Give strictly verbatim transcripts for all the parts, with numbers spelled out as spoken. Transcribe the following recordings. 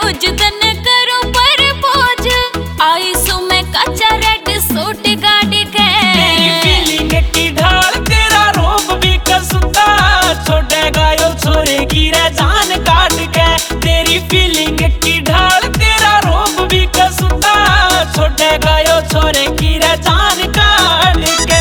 रोज दिन करो पर बोझ आई सो मैं कच्चा रेड सूट गाड़ी के तेरी फीलिंग की ढाल तेरा रोब भी कसुता छोड़ेगा यो छोरे की रे जान काट के तेरी फीलिंग की ढाल तेरा रोब भी कसुता छोड़ेगा यो छोरे की रे जान काट के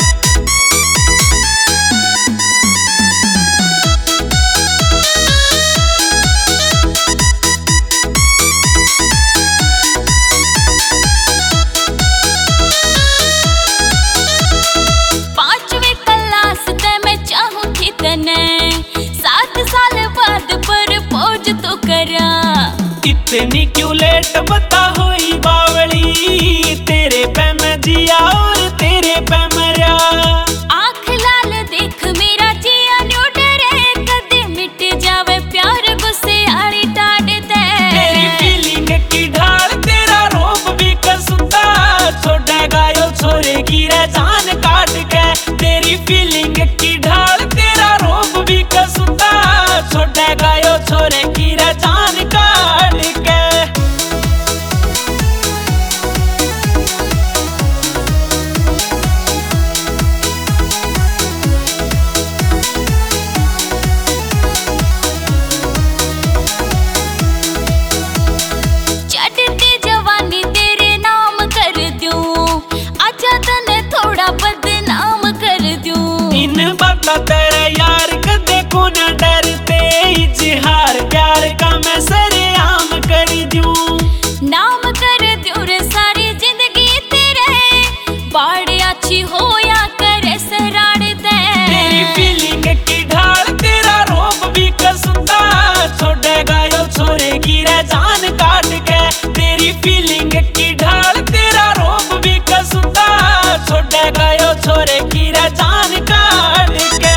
सात साल बाद पर पोज तो करा इतनी क्यों लेट बता हुई बावली तेरे पे मैं जिया और तेरे पे मरा आँख लाल देख मेरा जिया न्यू डरे कदे मिट जावे प्यार गुस्से आड़ी टाड़ दे तेरी फीलिंग की ढाल तेरा रोब भी कसुता छोड़ेगा यो छोरे की रे जान काट के तेरी फीलिंग की ढाल तेरा रोब भी कसुता छोड़ेगा यो छोरे की रे जान काट के चढ़ती जवानी तेरे नाम कर दूं आजा तने थोड़ा बदनाम कर दूं इन बता तेरे यार कदे को न डरते इजहार प्यार का मैं सरेआम कर दूं नाम कर दूं रे सारी जिंदगी तेरे बाड़े अच्छी हो या करे सराड़ दे तेरी फीलिंग की ढाल तेरा रोब भी कसुता छोड़ेगा यो छोरे की रे जान काट के तेरी फीलिंग की ढाल तेरा रोब भी कसुता छोड़ेगा यो छोरे की रे जान काट के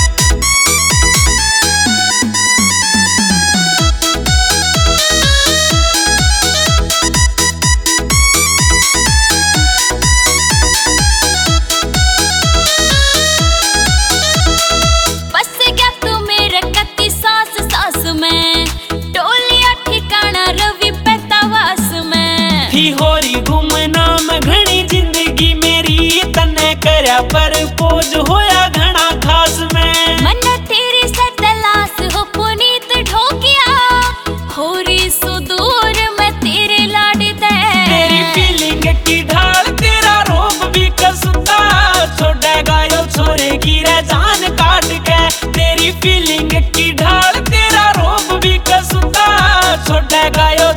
बस गया तू मेरे कत्ती सांस सांस में टोलिया ठिकाना रवि पैतावास में थी होरी गुमनाम घनी जिंदगी मेरी तने करया पर पोज होया घना खास में मन तेरी से तलाश हो पुनीत ढोकिया होरी सुदूर मैं तेरे लाड़ दे तेरी फीलिंग की ढाल तेरा रोब भी कसुता छोड़ेगा यो छोरे की रे जान काट के तेरी फीलिंग की ढाल तेरा रोब भी कसुता छोड़ेगा यो